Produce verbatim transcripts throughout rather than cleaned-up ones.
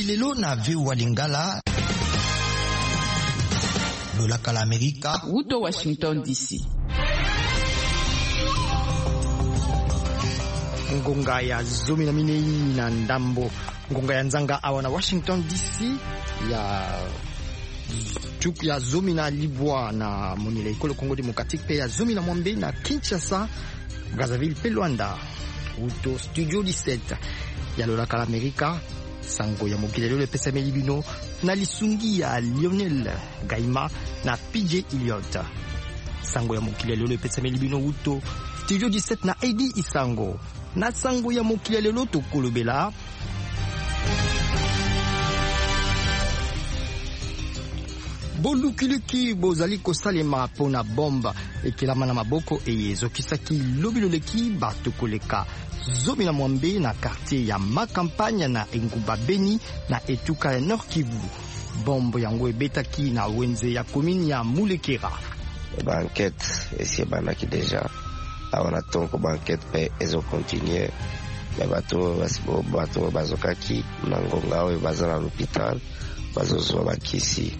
Mokilelo na Viu Lingala Lolaka la Amerika Wuto Washington D C. Ngonga ya zomi na minei na ndambo ngonga ya nzanga awa na Washington D C ya Tuk ya zomi na libwa na monile ikolo Kongo Demokratique pe ya zomi na mwambe na Kinshasa Brazzaville pe Luanda Wuto Studio dix-sept ya Lolaka la Amerika sango ya Mokilelo le pesameli bino na lisungi ya Lionel Gaima na P J Elliott sango ya Mokilelo le pesameli bino Wuto Studio dix-sept na A D Isango na sango ya Mokilelo to kolobela bolukiliki bozali kosalema pona bomba ekelama na maboko eyezokisaki lobiloleki bato koleka zomi na mwambe na quartier ya Makampanya na Engumba Beni na etuka ya Nord Kivu. Bombo yango ebetaki na wenze ya komini ya Mulekera. Ba enquête esi banaki deja awana tonko ba enquête pe ezo continuer ya bato basibo bato bazokaki na ngonga oyo bazana l'hôpital bazozwa bakisi.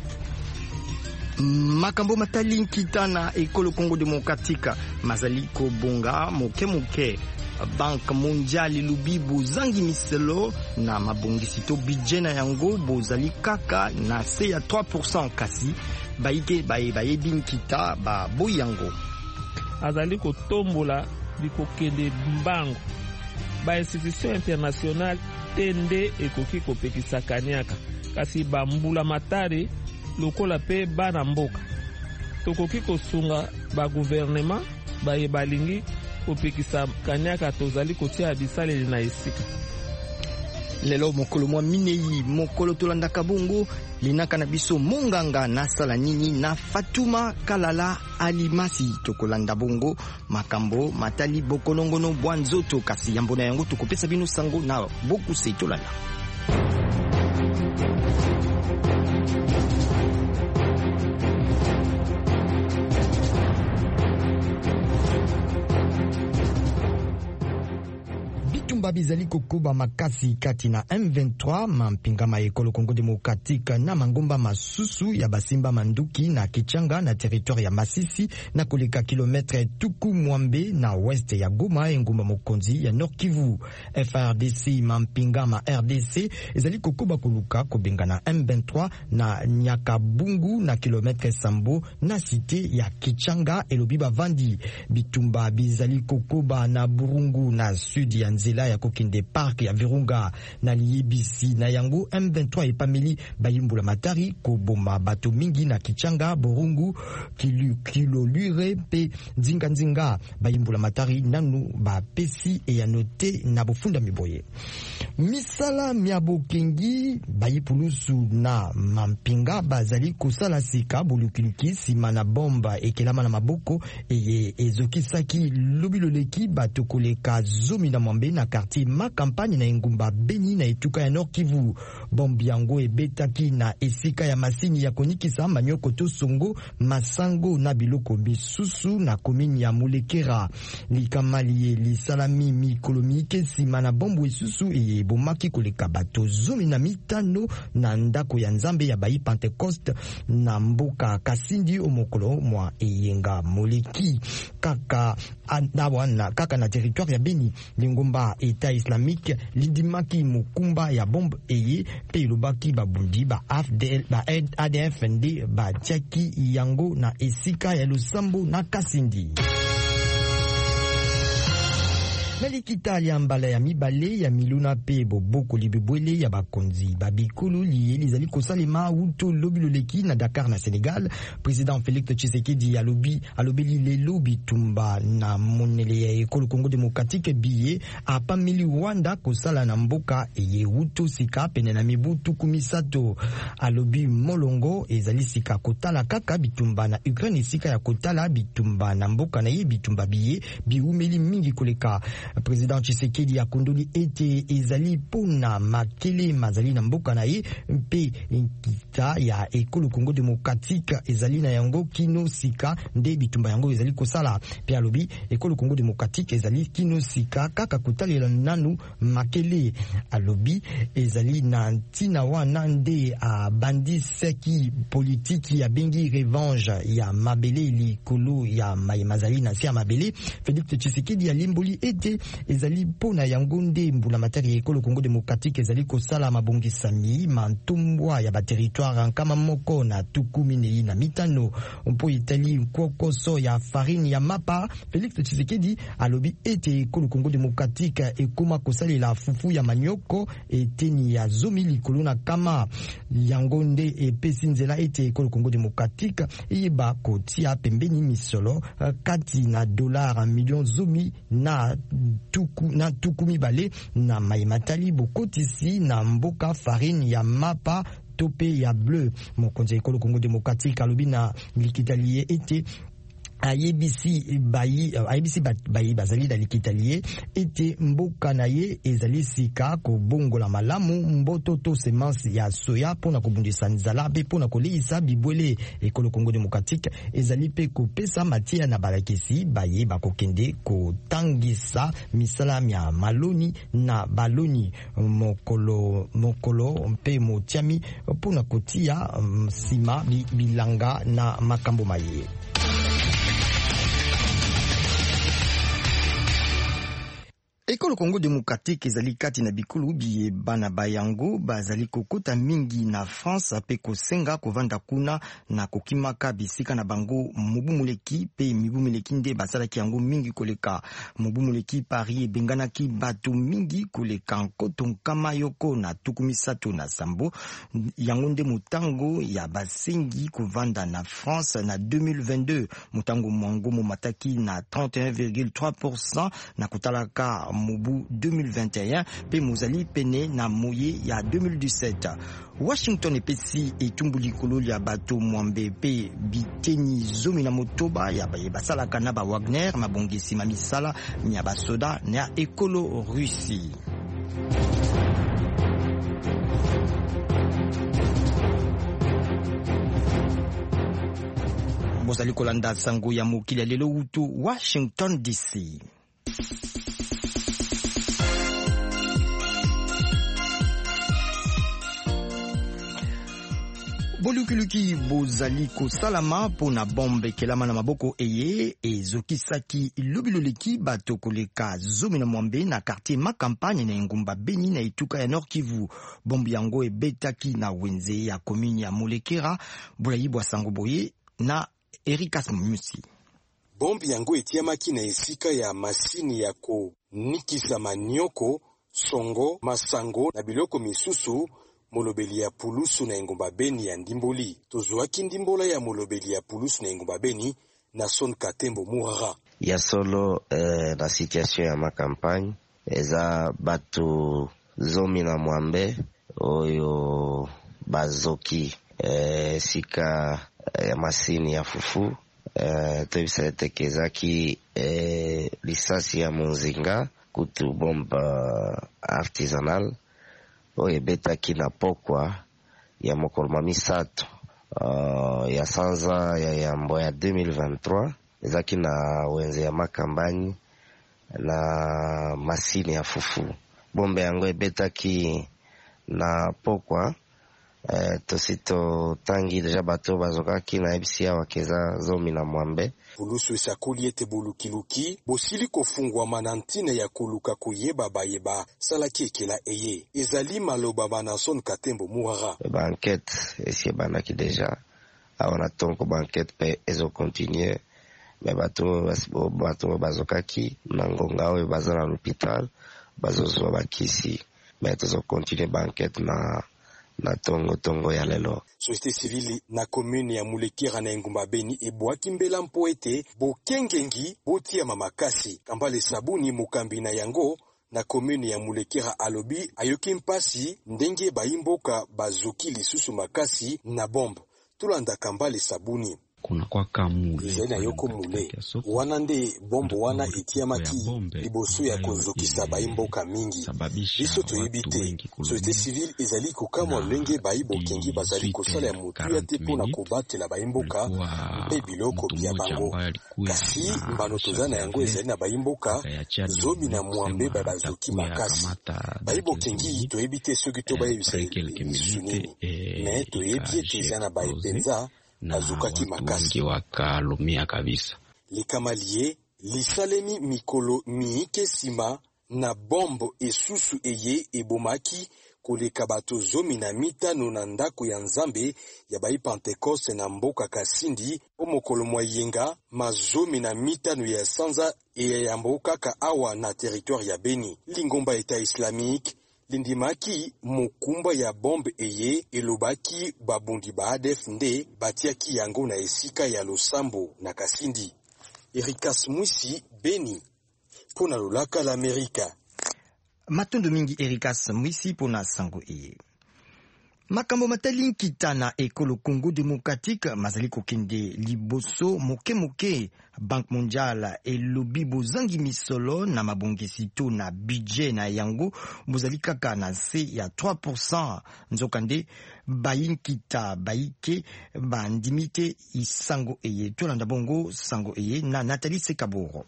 Makambo matali nkita na ekolo Kongo Demokratique mazali ko bonga moke moke Banque Mondiale lubi bozangi miselo na mabongisito bijena yango bozali kaka na se ya trois pour cent kasi baike baye baye binkita ba boyango azali kotombola likokende mbango ba institution internationale tende ekoki kopekisa kaniaka kasi bambula matari lokola pe bana mboka tokoki kosunga ba gouvernement baye balingi kopekisa kaniaka tozali kotia bisaleli na esika. Lelo mokolo mwa minei mokolo tolanda kabongo linaka na biso monganga na sala nini na Fatuma Kalala Alimasi tokolanda bongo makambo matali bokolongono bwanzoto kasi yambona yango tokopesa bino sango na boku seitolana. Bizali kokuba makasi kati na M vingt-trois mampinga ma ekolo Kongo Demokratique na mangomba masusu ya basimba manduki na Kichanga na territoire ya Masisi na koleka kilometre tuku mwambe na west ya Goma engumba mokonzi ya Nord Kivu. F R D C mampinga ma R D C ezali kokuba koluka kobenga na M vingt-trois na Nyakabungu na kilometre sambo na cité ya Kichanga elobi bavandi bitumba bizali kokuba na Burungu na sud ya nzela ya kokinde park ya Virunga na liyebisi na yango M vingt-trois epameli bayimbula matari koboma bato mingi na Kichanga Burungu kilu kilo lure pe nzinga nzinga bayimbula matari nanu ba pesi e ya note na bofunda miboye misala miabo kengi bayipulusu na mampinga bazali kosala sika bulukiliki sima na bomba ekelama na maboko eye ezokisaki lobiloleki bato koleka zomi na mwambe na quartier Makampanya na Engumba Beni na etuka ya Nord Kivu. Bombi yango ebetaki na esika ya masini ya konikisa manyoko to songo masango na biloko bisusu na komini ya Mulekera. Likamali lisalami mikolomike sima na bombo isusu eye bomaki koleka bato zomi na mitano na ndako ya nzambe ya bayi Pentecoste na mboka Kasindi omokolo mwa eyenga moleki kaka anawana kaka na territoire ya Beni lingomba État islamique lindimaki mukumba ya bombe eye pe ilobaki babundi ba A D F N D ba tiaki yango na esika ya Lusambo na Kasindi. Melikita ya mbala ya mibale ya miluna pe boboko libebwele ya bakonzi babikulu liye lizali kosalema wuto lobiloleki na Dakar na Sénégal. Président Félix Tshisekedi alobi alobeli lelo bitumba na monele ya ekolo Congo Démocratique biye apameli Rwanda kosala na mboka eye wuto sika pene na mibutu kumisato. Alobi molongo ezali sika kotala kaka bitumba na Ukraine sika ya kotala bitumba na mboka na ye bitumba biye biumeli mingi koleka. Président Tshisekedi akundoli ete ezali pona makele mazali na mboka na ye mpe nkita ya ekolo Congo démocratique ezali na yango kino sika nde bitumba yango ezali kosala pe alobi ekolo Congo démocratique ezali kino sika kaka kotalela nanu makele alobi ezali na ntina wana nde abandisaki politiki ya bengi revanche ya mabele likolo ya mazali na si ya mabele. Félix Tshisekedi alimboli ete ezali pona yango nde mbula materi ya ekolo Congo démocratique ezali kosala mabongisami mantumbwa ya baterritoire nkama moko na tukumi nei na mitano mpo itali nkokoso ya farine ya mapa. Félix Tshisekedi alobi ete ekolo Congo démocratique ekoma kosalela fufu ya manioko eteni ya zomi likolo na kama yango nde epesi nzela ete ekolo Congo démocratique eyeba kotia pembeni misolo kati na dolar million zomi na tuku na tukumi bale na maimatali bokotisi na mboka farine ya mapa tope ya bleu. Mokonzi ekolo Congo démocratique alobi na likitalie ete ayebisi bayi ayebisi bayi bazali da likitalie ete mboka na ye ezali sika ko bongola malamu mboto to semence ya soya pona kobundisa nzala pe pona koleisa bibwele. Ekolo Congo démocratique ezali pe kopesa matia na balakisi baye bakokende kotangisa misala ya maloni na baloni mokolo mokolo mpe motiami pona kotia sima bilanga na makambo maye. Ekolo Congo démocratique ezali kati na bikulu biye bana bayango bazali kokota mingi na France pe kosenga kovanda kuna na kokimaka bisika na bango mubu muleki pe mibu muleki nde basalaki yango mingi koleka mubu muleki Paris ebenganaki bato mingi koleka nkoto nkama yoko na tukumisato na sambo yango nde mutango ya basengi kovanda na France na deux mille vingt-deux mutango mwango momataki na trente et un virgule trois pour cent na kutalaka Mobu deux mille vingt et un pe mozali pene na moye ya deux mille dix-sept. Washington epesi etumbuli kololi ya bato mwambe pe biteni zomi na motoba ya baye basalaka na ba Wagner mabongisi mamisala nya basoda na ekolo Russie. Bozali kolanda sango ya mokili lelo utu Washington D C. Bolukiluki bozali kosalama pona bombe kelama na maboko eye ezokisaki lobiloleki bato koleka zomi na mwambe na quartier Makampagne na Ngumba Beni na Ituka ya Nord Kivu. Bombe yango ebetaki na wenze ya komini ya Molekera. Bolayi bwa sango boye na Erikas Musi. Bombe yango etiamaki na esika ya masini ya ko nikisa manioko, songo, masango na biloko misusu molobeli ya Pulusu na Ngumba Beni ya Ndimboli. Tozwaki ndimbola ya molobeli ya Pulusu na Ngumba Beni na Son Katembo Murara. Ya solo eh, na situation ya Makampagne eza batu zomi na mwambe oyo bazoki eh, sika ya eh, masini ya fufu eh, tobisatekezaki eh, lisasi ya munzinga kutu bomba artisanal oye betaki na pokwa ya mokoloma misato uh, ya sanza ya yambo ya deux mille vingt-trois ezaki na wenze ya Makambani na masini ya fufu. Bombe yango ebetaki na pokwa eh, tosito tangi deja bato bazokaki na ebisia wakeza zomi na mwambe. Pulusu esakoli ete bolukiluki bosili kofungwa manantine ya koluka koyeba bayeba salaki ekela eye ezali maloba bana Son Katembo Murara. Ba enquête esi banaki deja awana tonko ba enquête pe ezo continuer mais bato bato bazokaki na ngonga oyo bazana l'hôpital bazozwa bakisi mais tozo continuer ba enquête na na tongo tongo ya lelo. Société civile na commune ya Mulekera na Ngumba Beni ebwaki mbela mpo ete bokengengi botia mamakasi kambale sabuni mukambi na yango na commune ya Mulekera alobi ayoki mpasi ndenge bayimboka bazoki lisusu makasi na bombe tulanda kambale sabuni. kuna kwa kamule izali na yoko mule wana nde bombo wana etiamaki liboso ya kozokisa baimboka mingi biso toyebi te société civile ezali kokamwa lenge bayibo kengi bazali kosala ya motuya te mpona kobatela baimboka mpe biloko bya bango kasi mbano toza na yango ezali na baimboka zomi na mwambe babazoki makasi bayibo kengi toyebi te soki tobayebisa lisusu nini me toyebi ete eza na baepenza bazokaki makasi wakalumia kabisa. Likamalie lisalemi mikolo miike sima na bombo esusu eye ebomaki koleka bato zomi na mitano na ndako ya nzambe ya bai Pentecoste na mboka Kasindi omokolo mwayenga mazomi na mitano ya sanza e ya mboka ka awa na territoire ya Beni. Lingomba Eta Islamique lindimaki mukumba ya bombe eye elobaki babundi ba A D F nde batiaki yango na esika ya Losambo na Kasindi. Erikas Mwisi, Beni, pona lolaka l'Amerika. Matondo mingi Erikas Mwisi pona sango eye. Makambo matali nkita na ekolo Congo Démocratique mazali kokende liboso moke moke Banque Mondiale elobi bozangi misolo na mabongisi to na budget na yango bozali kaka na se ya trois pour cent nzokande bayinkita bayike bandimite isango eye tolanda bongo sango eye na Nathalie Sekaboro.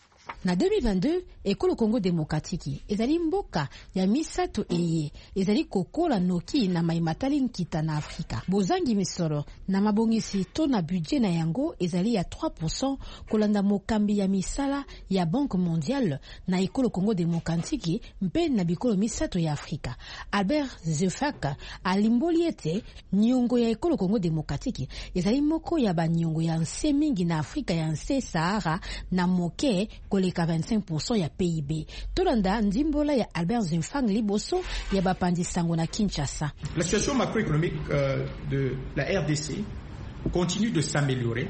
Na deux mille vingt-deux, ekolo Congo Démocratique ezali mboka ya misato eye ezali kokola noki na maimatali nkita na Afrika. Bozangi misoro na mabongisi to na budget na yango ezali ya trois pour cent kolanda mokambi ya misala ya Banque Mondiale na ekolo Congo Démocratique mpe na bikolo misato ya Afrika. Albert Zefaka alimboli ete nyongo ya ekolo Congo Démocratique ezali moko ya banyongo ya nse mingi na Afrika ya nse Sahara na moke koleka vingt-cinq pour cent ya P I B. Tolanda ndimbola ya Albert Zimfang liboso ya bapandi sango na Kinshasa. La situation macroéconomique euh, de la R D C continue de s'améliorer.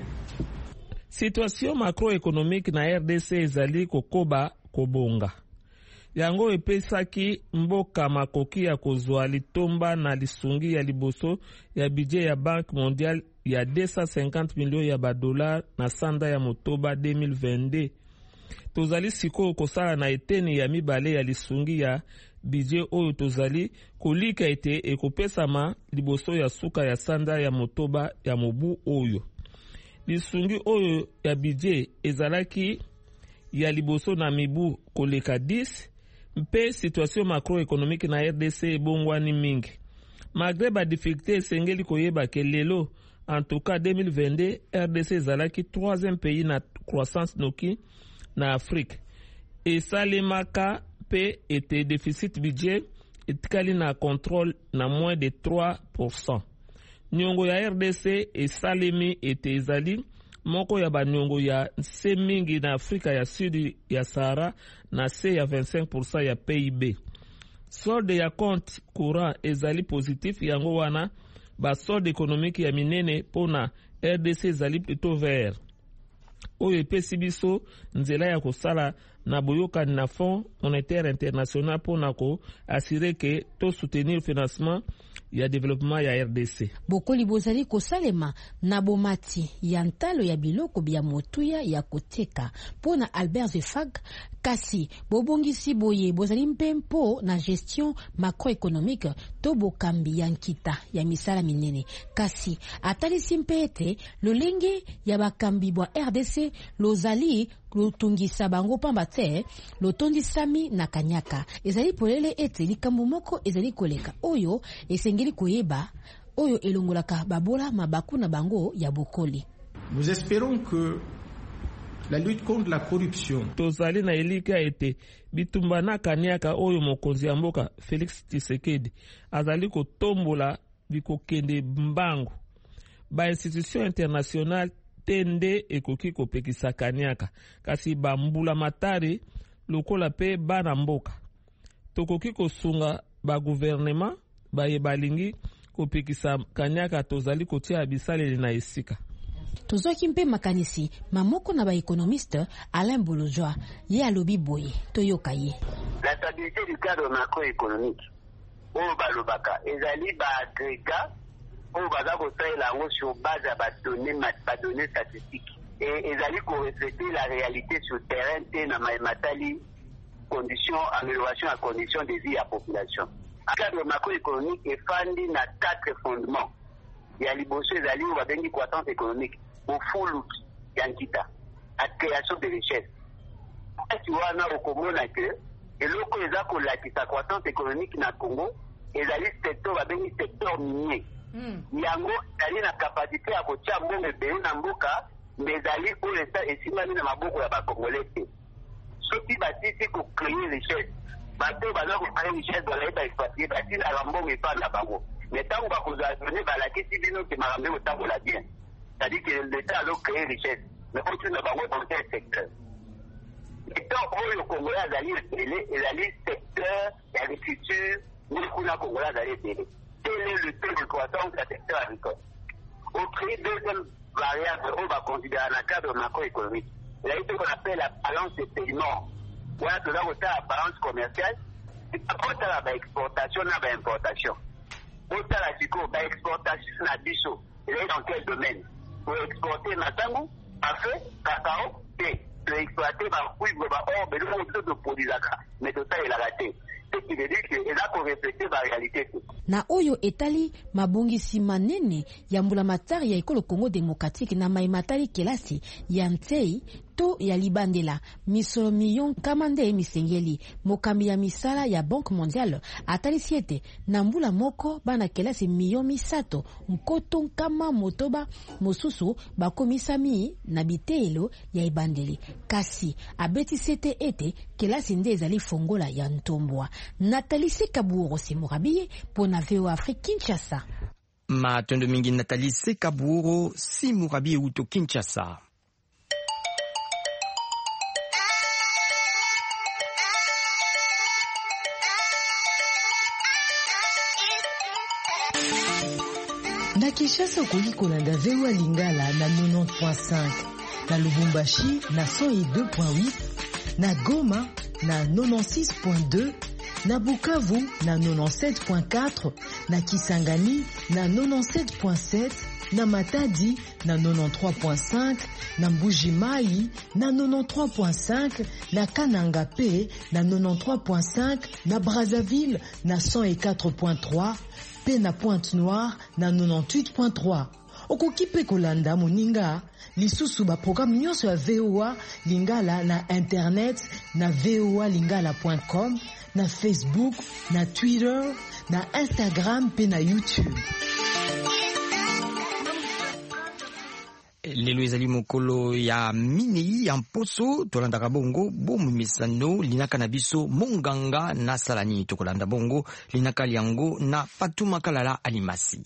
Situation macroéconomique na R D C ezali kokoba kobonga. Yango epesaki mboka makoki ya kozwa litomba na lisungi ya liboso ya budget ya Banque Mondiale ya deux cent cinquante millions ya badola na sanda ya motoba deux mille vingt-deux. Tozali siko kosala na eteni ya mibale ya lisungi ya budget oyo tozali kolika ete ekopesama liboso ya suka ya sanda ya motoba ya mobu oyo. Lisungi oyo ya budget ezalaki ya liboso na mibu koleka dix mpe situation macroéconomique na R D C ebongwani mingi. Malgré ba difficulté esengeli koyeba ke lelo en tout cas deux mille vingt-deux R D C ezalaki troisième pays na croissance noki na Afrique. Esalemaka pe ete déficit budget etikali na contrôle na moins de trois pour cent. Nyongo ya R D C esalemi ete ezali moko ya banyongo ya nse mingi na Afrika ya Sud ya Sahara na se ya vingt-cinq pour cent ya P I B. Solde ya compte courant ezali positif yango wana ba solde économique ya minene pona R D C ezali plutôt vert. Oyo epesi biso nzela ya kosala na boyokani na Fonds monétaire international pona ko assurer ke to soutenir financement ya développement ya R D C. Bokoli bozali kosalema na bomati ya ntalo ya biloko bya motuya ya koteka pona Albert Zefag kasi bobongisi boye bozali mpempo na gestion macroéconomique to bokambi ya nkita ya misala minene kasi atalisi mpete lolenge ya bakambi bwa R D C lozali lotungisa bango pamba te lotondisami na kanyaka ezali polele ete likambo moko ezali koleka oyo esengeli koyeba oyo elongolaka babola mabaku na bango ya bokoli. Nous espérons que la lutte contre la corruption tozali na elika ete bitumba na kanyaka oyo mokonzi ya mboka Félix Tshisekedi azali kotombola bikokende mbango ba institution internationale tende ekoki kopekisa kanyaka kasi bambula matari lokola pe bana mboka tokoki kosunga ba gouvernement baye balingi kopekisa kanyaka tozali kotia bisaleli na esika. Tozwaki mpe makanisi mamoko na ba économiste Alain Bolojwa ye alobi boye toyoka ye. La stabilité du cadre macroéconomique oyo balobaka ezali ba agrégat on va faire la roche sur base à données, données statistiques. Et ils allaient refléter la réalité sur le terrain, dans matali conditions, amélioration à conditions de vie à la population. En cadre macroéconomique, il fondé dans quatre fondements. Il y a les bossés, ils allaient, on va donner croissance économique. Au full look, yankita, la création de richesses. Tu vois, on a au Congo, et l'autre, ils ont la croissance économique dans le Congo, et les secteurs, va donner secteur minier. Yango, ils ont la capacité à faire un bon pays dans le Mboka, mais ils ont pour l'instant, et si on a un bon Congolais, ce qui va dire pour créer richesse. Bateau, ils vont créer richesse, ils vont exploiter, ils vont faire un pas là-bas. Mais tant qu'on va vous donner, la question est que ma ramène au temps pour la bien. C'est-à-dire que l'État a créé richesse, mais il faut que nous avons dans quel secteur. L'État, le Congolais a allé télé, et la liste secteur, l'agriculture, nous, le Congolais a allé télé. Quel est le taux de croissance du secteur agricole? Au prix, deuxième variable, on va considérer dans le cadre macroéconomique. Il y a ce qu'on appelle la balance de paiement. Voilà, tout là, on a la balance commerciale, et après, on a l'exportation, on a l'importation. On a la exportation, on a biso. Il est dans quel domaine? Pour exporter Natango, café, cacao, thé. Pour exploiter ma couille, or, mais nous, on peut produire la carte. Mais tout ça, il a raté. Ce qui veut dire qu'il a qu'on refléter la réalité. Na oyo etali mabongisi manene ya mbulamatari ya ekolo Congo Démocratique na maimatari kelasi ya ntei to ya libandela misolo million kamande emisengeli mokambi ya misala ya Banque Mondiale atali siete na mbula moko bana kelasi million misato nkoto kama motoba mosusu bakomisami na bitelo ya ibandeli kasi abeti sete ete kelasi nde ezali fongola ya ntombwa. Nathalie Sekaburo Simurabiye pona V O Afrique Kinshasa. Matondo mingi Nathalie Sekaburo Simurabiye uto Kinshasa. Na Kinshasa okoki kolanda V O A Lingala na quatre-vingt-dix point cinq, na Lubumbashi na cent deux point huit, na Goma na quatre-vingt-six point deux, na Bukavu na quatre-vingt-dix-sept point quatre, na Kisangani na quatre-vingt-dix-sept point sept, na Matadi na quatre-vingt-treize point cinq, na Mbuji-Mayi na quatre-vingt-treize point cinq, na Kananga P na quatre-vingt-treize point cinq, na Brazzaville na cent quatre point trois, pe na Pointe-Noire na quatre-vingt-dix-huit point trois. Okoki pe kolanda moninga lisusu ba programme nyonso ya V O A Lingala na internet na v o a lingala point com, na Facebook, na Twitter, na Instagram pe na YouTube. Lelo ezali mokolo ya minei ya mposo tolandaka bongo bomu misano linaka na biso monganga na salani tokolanda bongo linaka liango na Fatuma Kalala Alimasi.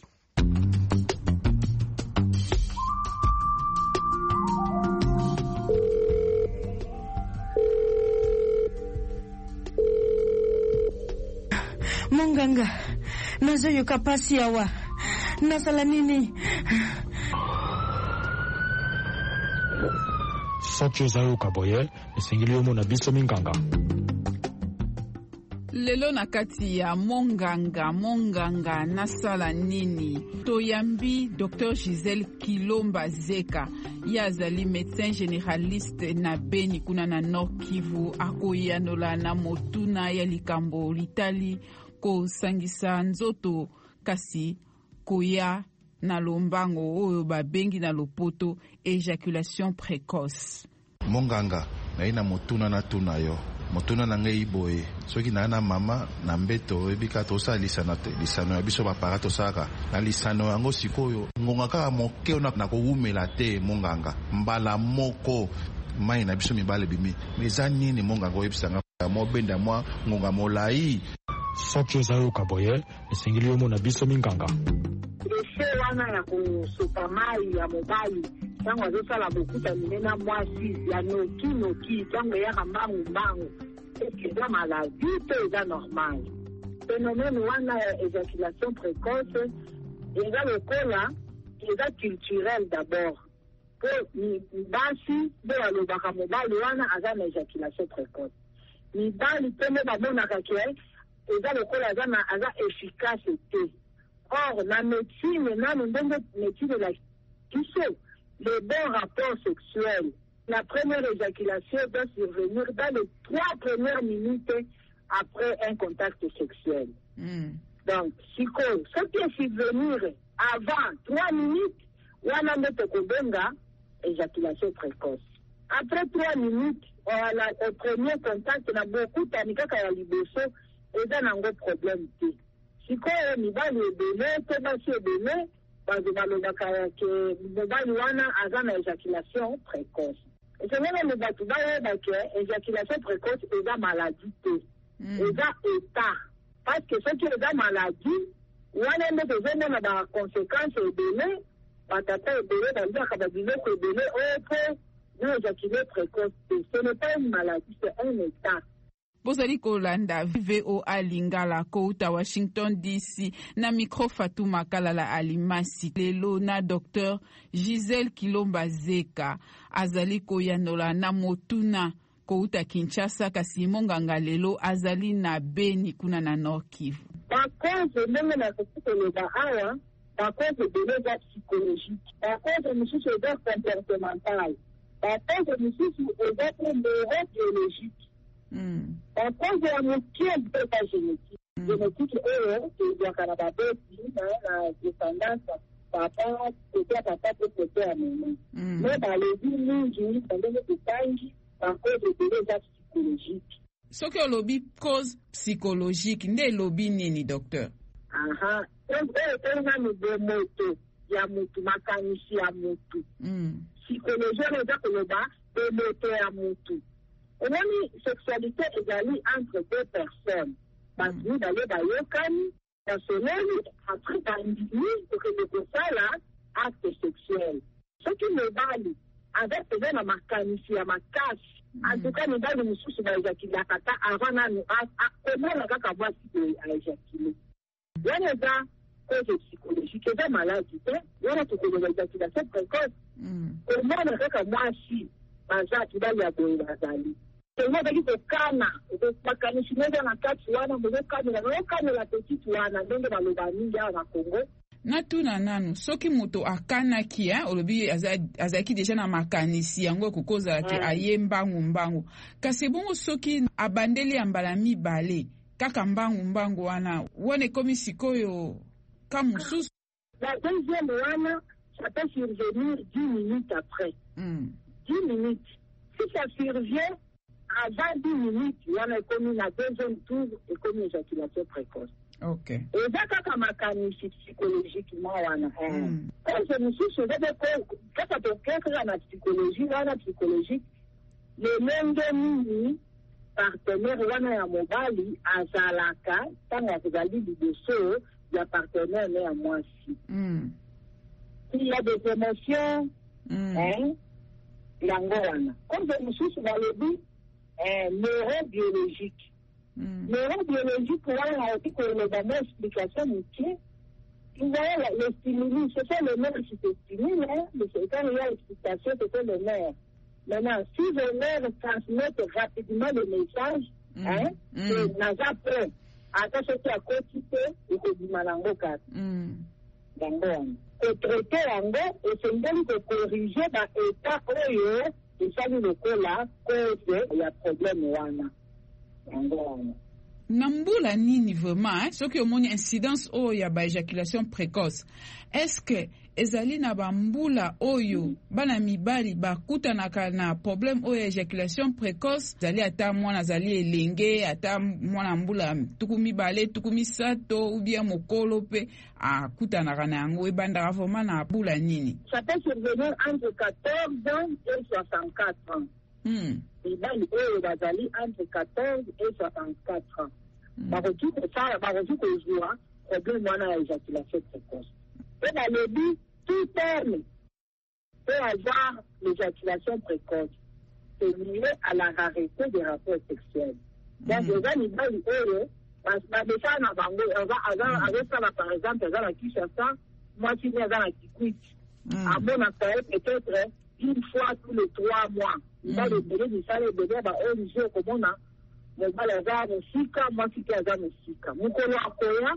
Monganga, nazoyoka pasi awa. Nasala nini? Soki ozayoka boye, esengeli omona biso minganga. Lelo na kati ya monganga, monganga nasala nini? Toyambi Docteur Gisèle Kilomba Zeka, yazali médecin généraliste na Beni kuna na Nord Kivu, akoyanola na motuna ya likambo litali ko sangisa nzoto kasi koya na lombango oyo babengi na lopoto éjaculation précoce. Monganga na ina motuna na tuna yo motuna na ngai boye soki na na mama na mbeto ebika to sa lisana te lisano ya biso ba parato saka na lisano yango sikoyo ngonga ka moke na ko umela te monganga mbala moko mai na biso mibale bimi mezani ni monganga oyebisanga mo benda mwa ngonga molai soki ozayoka boye esengeli omona biso minganga. Ese wana ya kusupa mai ya mobali tango azosala bokuta minene mwasi ya noki noki tango yaka mbangu mbangu eza maladie to eza normal. Phénomène wana ya éjaculation précoce eza lokola eza culturel d'abord po basi nde balobaka mobali wana aza na éjaculation précoce. Mibali mpe nde babonaka ke eza lokola aza efficace te. encore la médecine, la médecine de la justice, le bon rapport sexuel. La première éjaculation doit survenir dans les trois premières minutes après un contact sexuel. Mm. Donc, si ce qui est survenir avant trois minutes, on a mis éjaculation précoce. Après trois minutes, au premier contact, on a beaucoup de liboso et on a un problème. Si on y va le donner, c'est pas si donner, parce que on a éjaculation précoce. Et c'est même le bâtiment que l'éjaculation précoce est une maladie. C'est un état. Parce que ce qui est une maladie, on a des conséquences données, patata est donné, dans le cas de est donné, on peut éjaculer précoce. Ce n'est pas une maladie, c'est un état. Bozali kolanda V O A Lingala kouta Washington D C na micro Fatuma Kalala Alimasi lelo na docteur Gisèle Kilomba Zeka azali koyanola na motuna kouta Kinshasa kasi monganga lelo azali na Beni kuna na Nord Kivu. Par contre, même na kokoloba awa, par contre de l'état psychologique, par contre monsieur c'est l'état comportemental, par contre monsieur c'est l'état neurobiologique. Mm. Par contre, il y a un tiers d'état génétique. Mm. Génétique est il y a un la descendance, papa, peut-être papa, peut-être à maman. Mais dans les villes, nous, dans les détails, par contre, il y a des psychologiques. Ce que lobby cause psychologique, n'est lobby ni docteur. Ah ah, donc, il y a une moto, il y a moto, mécanicien, il y a moto. Psychologie, on a que le bas, de moto à moto. On a une sexualité égale entre deux personnes. Parce que nous, d'aller dans le camp, personnel, après, dans l'individu, pour que le ça là, acte sexuel. Ce qui me valent, avec peut-être ma mécanicien, ma casse, en tout cas, nous avons une source d'éjaculer avant nous, comment on a qu'à voir si à éjaculer. Il y a des causes psychologiques, il y a des maladies, il y a des éjaculations précoces. Comment on a qu'à voir si, par exemple, il y a des maladies. C'est moi qui te calme, je ne suis pas dans la carte, je calme la petite, je vais dans le Bani, à Congo. Natuna nanu soki moto akana kia olobi azaki deja na makanisi yango kukoza ke ayembangu mbangu kasi bongo soki abandeli ambala mibale kaka mbangu mbangu wana wone komi sikoyo kamususu. La deuxième wana ça peut survenir dix minutes après. Mm. dix minutes. Si ça survient avant dix minutes, il y a comme la deuxième tour et comme éjaculation précoce. Ok. Et ça, quand ma mécanisme psychologiquement, quand je me suis sauvé de quoi, quand ça te crée que la psychologie, la psychologique, le même demi partenaire, on a un mobile, à Zalaka, tant que vous allez du dessous, il y a partenaire, mais à moi aussi. Il y a des émotions, hein, l'angoisse. Comme je me suis sauvé le but, neurobiologique. Mm. Neurobiologique, pour avoir une explication métier, vous voyez, les stimuli, c'est ça le nerf qui se stimule, hein, mais c'est quand il y a l'explication, c'est ça le nerf. Maintenant, si le nerf transmet rapidement le message, mm. hein, mm. c'est n'a pas à ce qui a quotidien, il faut du malango kat. D'accord. Et traiter en gros, et c'est bien de corriger dans l'état où et ça nous le cola, cause il y a problème wana. Nambula nini vraiment, ce qui a une incidence oh ya ba éjaculation précoce. Est-ce que ezali na bambula oyo bana mibali bakuta na na problème o éjaculation précoce, zali ata mwana zali elenge ata mwana mbula tukumi bale tukumi sato ou bien mokolo pe akuta na kana yango ebanda vraiment na bula nini. Ça peut survenir entre quatorze ans et soixante-quatre ans. Hmm. Et là, il y a entre quatorze et soixante-quatre ans. Par contre, ça, par contre, il y a un problème de l'éjaculation précoce. Et dans le but, tout terme peut avoir l'éjaculation précoce. C'est lié à la rareté des rapports sexuels. Donc, les gens, ils veulent, eux, parce que déjà, on va, avec ça, par exemple, dans la Kinshasa, moi, si je suis dans la Kikwit, à mon affaire, peut-être une fois tous les trois mois. Il va le donner du salaire de l'homme à un jour comme on a. Mais va les avoir musika, moi si tu as un musika. Mukolo akoya,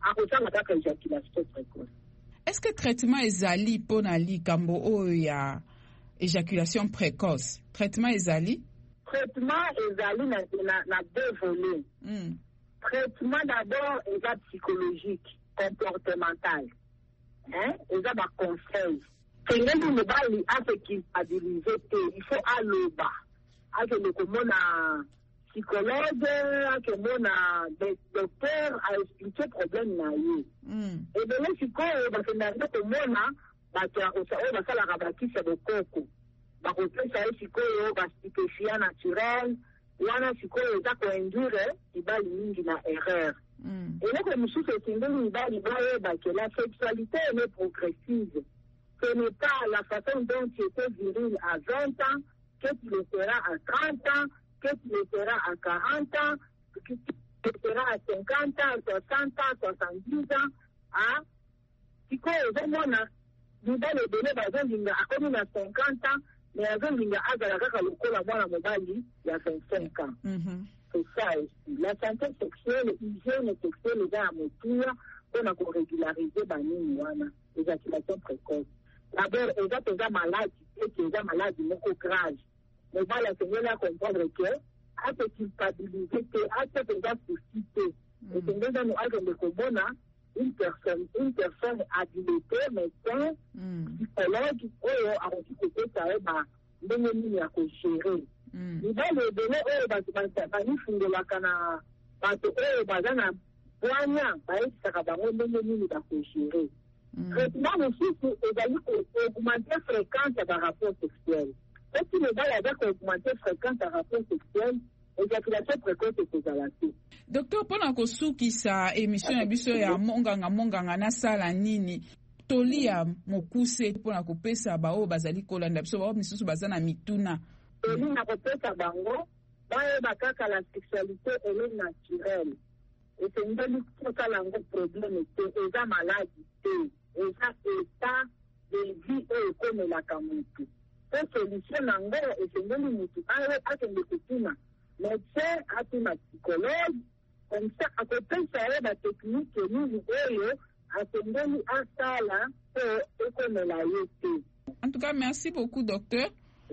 akosala kaka éjaculation précoce. Est-ce que traitement ezali pona likambo oyo ya éjaculation précoce? Traitement ezali? Traitement ezali na, na, na deux volets. Mm. Traitement d'abord eza psychologique, comportemental. Hein? Eza ba conseil. Kengeli mobali ase culpabiliser te, il faut aloba. Ake lekomona psychologue, ake mona docteur a expliqué problème na ye. Mm. Et de là sikoyo bakendanga komona bato oyo basalaka bakisi ya bokoko. Bakopesa ye sikoyo ba stupéfiant naturel, wana sikoyo eza koindure mibali mingi na erreur. Mm. Eloko mosusu esengeli mibali bayeba ke la sexualité est progressive. Ce n'est pas la façon dont tu étais viril à vingt ans, que tu le seras à trente ans, que tu le seras à quarante ans, que tu le seras à cinquante ans, soixante ans, soixante-dix ans. Hein? Sikoyo ezomona mibali ebele bazolinga akomi na cinquante ans, mais azolinga azala kaka lokola mwana mobali ya vingt-cinq ans. Mm-hmm. C'est ça aussi. La santé sexuelle, l'hygiène sexuelle eza ya motuya mpona korégulariser banini wana éjaculation précoce. D'abord eza toza maladi ete eza maladi moko grave. Mobali asengeli acomprendre ke ate culpabiliser te, ate toza souci te. Esengeli anu akende komona une personne, une personne habilitée, médecin, mm. psychologue, oyo akoki kopesa ye ba ndenge nini ya kogere. Mibali ebele oyo banifungolaka na bato oyo baza na bwanya bayesisaka bango ndenge nini bakogere. Traitement mosusu ezali koaugmenter fréquence ya barapport sexuel. Soki mibali aza koaugmenter fréquence ya rapport sexuel, éjaculation précoce ekozala te. Docteur, mpona kosukisa émission na biso ya monganga monganga nasala nini tolia mokuse mpona kopesa baoyo bazali kolanda biso baoyo misusu baza na mituna? Toli na kopesa bango bayeba kaka la sexualité elle est naturelle. Esengeli kosala yango problème te, eza maladi te, eza état de vie oyo ekomelaka motu. Po solution nango esengeli motu aye akende kotuna médecin atuna psychologue, comme ça akopesa ye batechnique nini oyo asengeli asala po ekomela ye te. En tout cas, merci beaucoup, docteur.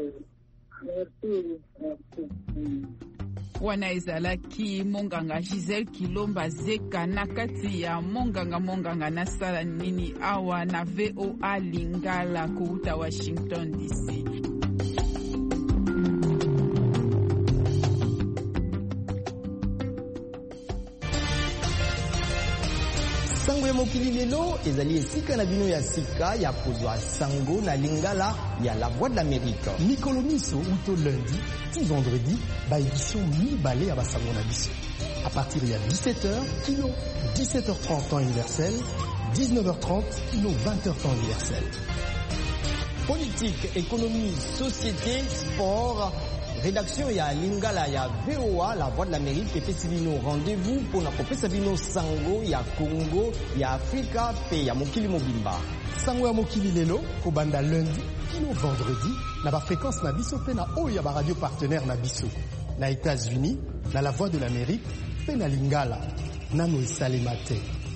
Merci, merci. Wana ezalaki monganga Gisèle Kilomba Zeka na kati ya monganga monganga nasala nini awa na V O A Lingala kuuta Washington D C. Sango ya mokili lelo ezali esika na bino ya sika ya kozwa sango na lingala ya La Voix de l'Amérique. Mikolo miso uto lundi ti vendredi ba édition mibale ya basango na biso. À partir ya dix-sept heures kilo dix-sept heures trente temps universel, dix-neuf heures trente kilo vingt heures temps universel. Politique, économie, société, sport. Rédaction ya lingala ya V O A La Voix de l'Amérique epesi bino rendez-vous mpona kopesa bino sango ya Congo ya Afrika pe ya mokili mobimba. Sango ya mokili lelo kobanda lundi kino vendredi na ba fréquence na biso pe na oyo ya ba radio partenaire na biso na États-Unis na La Voix de l'Amérique pe na lingala nano esalema te.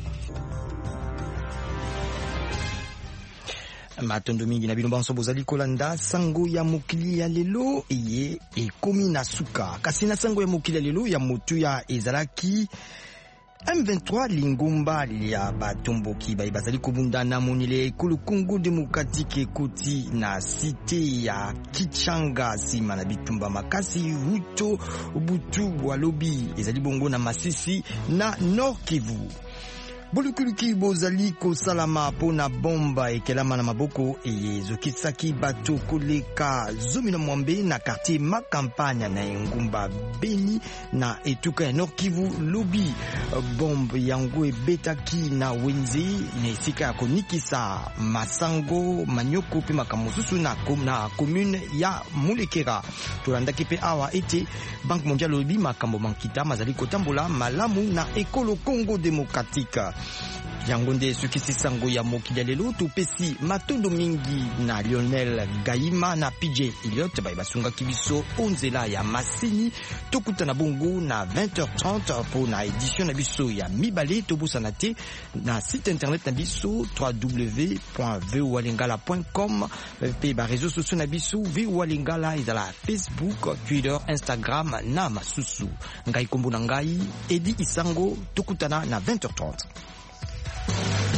Matondo mingi na bino banso bozali kolanda sango ya mokili ya lelo eye ekomi na suka. Kasi na sango ya mokili ya lelo ya motu ya ezalaki M vingt-trois lingomba ya batomboki bai bazali kobundana monile ekolo Congo démocratique ekoti na cité ya Kichanga sima na bitumba makasi Ruto Butu Walobi ezali bongo na Masisi na Nord Kivu. Bolukuluki bozali kosalama pona bomba ekelama na maboko eyezokisaki bato koleka zomi na mwambe na quartier Makampanya na engumba Beni na etuka ya Nord Kivu lobi bombe yango ebetaki na wenze na esika ya konikisa masango manyoko pe makamosusu na na commune ya Mulekera. Tolandaki pe awa ete Banque mondiale lobi makambo mankita mazali kotambola malamu na ekolo Congo démocratique. yango nde sukisi sango ya mokili lelo topesi matondo mingi na Lionel Gaima na P J Elliott bai basungaki biso onzela ya masini tokutana bongo na vingt heures trente pour na édition na biso ya mibale tobusana te na site internet na biso w w w point v o a lingala point com pe ba réseaux sociaux na biso V O A Lingala ezala Facebook, Twitter, Instagram na masusu ngai kombo na ngai Edi Isango tokutana na vingt heures trente.